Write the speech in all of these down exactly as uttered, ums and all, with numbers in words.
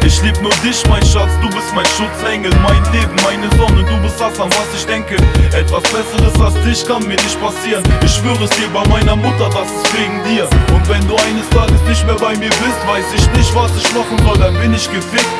Ich lieb nur dich, mein Schatz, du bist mein Schutzengel, mein Leben, meine Sonne, du bist das, an was ich denke. Etwas Besseres als dich kann mir nicht passieren. Ich schwöre es dir bei meiner Mutter, das ist wegen dir. Und wenn du eines Tages nicht mehr bei mir bist, weiß ich nicht, was ich machen soll, dann bin ich gefickt.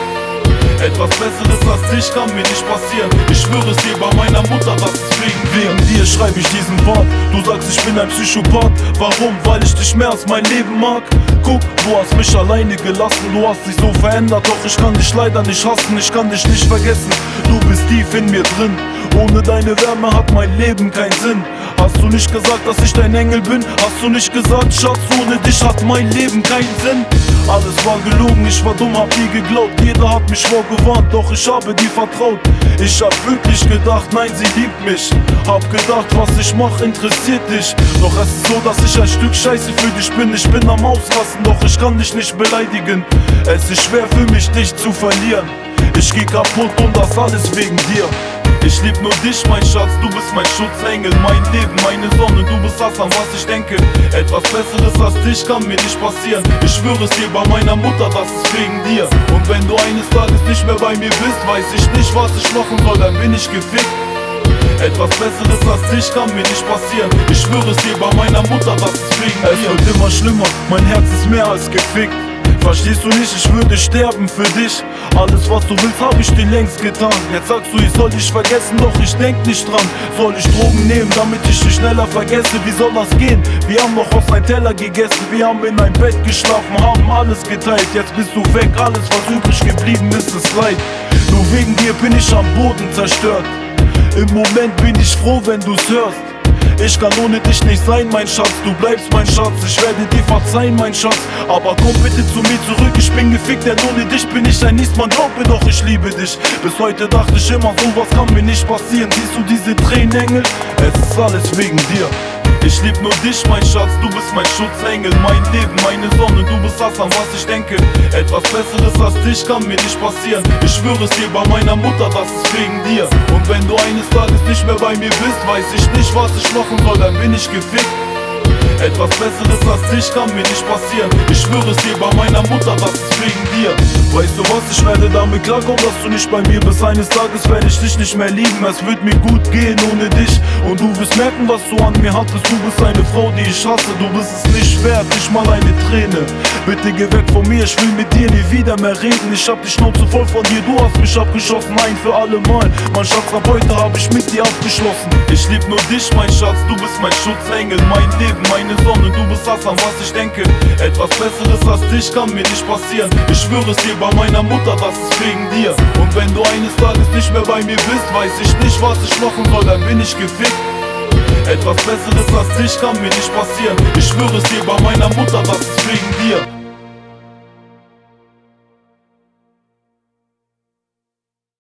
Etwas Besseres als dich kann mir nicht passieren. Ich schwöre es dir bei meiner Mutter, das ist wegen dir. Wegen dir schreibe ich diesen Wort. Du sagst, ich bin ein Psychopath. Warum? Weil ich dich mehr als mein Leben mag. Guck, du hast mich alleine gelassen. Du hast dich so verändert, doch ich kann dich leider nicht hassen. Ich kann dich nicht vergessen, du bist tief in mir drin. Ohne deine Wärme hat mein Leben keinen Sinn. Hast du nicht gesagt, dass ich dein Engel bin? Hast du nicht gesagt, Schatz, ohne dich hat mein Leben keinen Sinn? Alles war gelogen, ich war dumm, hab nie geglaubt. Jeder hat mich vorgewarnt, doch ich habe dir vertraut. Ich hab wirklich gedacht, nein, sie liebt mich. Hab gedacht, was ich mach, interessiert dich. Doch es ist so, dass ich ein Stück Scheiße für dich bin. Ich bin am Ausrasten, doch ich kann dich nicht beleidigen. Es ist schwer für mich, dich zu verlieren. Ich geh kaputt und das alles wegen dir. Ich lieb nur dich, mein Schatz, du bist mein Schutzengel, mein Leben, meine Sonne, du bist das, an was ich denke. Etwas Besseres als dich kann mir nicht passieren. Ich schwöre es dir bei meiner Mutter, das ist wegen dir. Und wenn du eines Tages nicht mehr bei mir bist, weiß ich nicht, was ich machen soll, dann bin ich gefickt. Etwas Besseres als dich kann mir nicht passieren. Ich schwöre es dir bei meiner Mutter, das ist wegen dir. Es wird immer schlimmer, mein Herz ist mehr als gefickt. Verstehst du nicht, ich würde sterben für dich. Alles was du willst, hab ich dir längst getan. Jetzt sagst du, ich soll dich vergessen, doch ich denk nicht dran. Soll ich Drogen nehmen, damit ich dich schneller vergesse? Wie soll das gehen? Wir haben noch aus einem Teller gegessen. Wir haben in ein Bett geschlafen, haben alles geteilt. Jetzt bist du weg, alles was übrig geblieben ist, ist Leid. Nur wegen dir bin ich am Boden zerstört. Im Moment bin ich froh, wenn du's hörst. Ich kann ohne dich nicht sein, mein Schatz, du bleibst mein Schatz. Ich werde dir verzeihen, mein Schatz, aber komm bitte zu mir zurück. Ich bin gefickt, denn ohne dich bin ich ein Niesmann. Glaube doch, ich liebe dich. Bis heute dachte ich immer, sowas kann mir nicht passieren. Siehst du diese Tränenengel? Es ist alles wegen dir. Ich lieb nur dich, mein Schatz, du bist mein Schutzengel, mein Leben, meine Sonne, du bist das, an was ich denke. Etwas Besseres als dich kann mir nicht passieren. Ich schwöre es dir bei meiner Mutter, das ist wegen dir. Und wenn du eines Tages nicht mehr bei mir bist, weiß ich nicht, was ich machen soll, dann bin ich gefickt. Etwas Besseres als dich kann mir nicht passieren. Ich schwöre es dir bei meiner Mutter, das ist wegen dir. Weißt du was, ich werde damit klarkommen, dass du nicht bei mir bist. Eines Tages werde ich dich nicht mehr lieben. Es wird mir gut gehen ohne dich. Und du wirst merken, was du an mir hattest. Du bist eine Frau, die ich hasse. Du bist es nicht wert, nicht mal eine Träne. Bitte geh weg von mir, ich will mit dir nie wieder mehr reden. Ich hab die Schnauze voll von dir, du hast mich abgeschossen, ein für alle Mal. Mein Schatz, ab heute hab ich mit dir abgeschlossen. Ich lieb nur dich, mein Schatz, du bist mein Schutzengel, mein Leben, meine Sonne, du bist das, an was ich denke. Etwas Besseres als dich kann mir nicht passieren. Ich schwöre es dir bei meiner Mutter, das ist wegen dir. Und wenn du eines Tages nicht mehr bei mir bist, weiß ich nicht, was ich machen soll, dann bin ich gefickt. Etwas Besseres als dich kann mir nicht passieren. Ich schwöre es dir bei meiner Mutter, das ist wegen dir.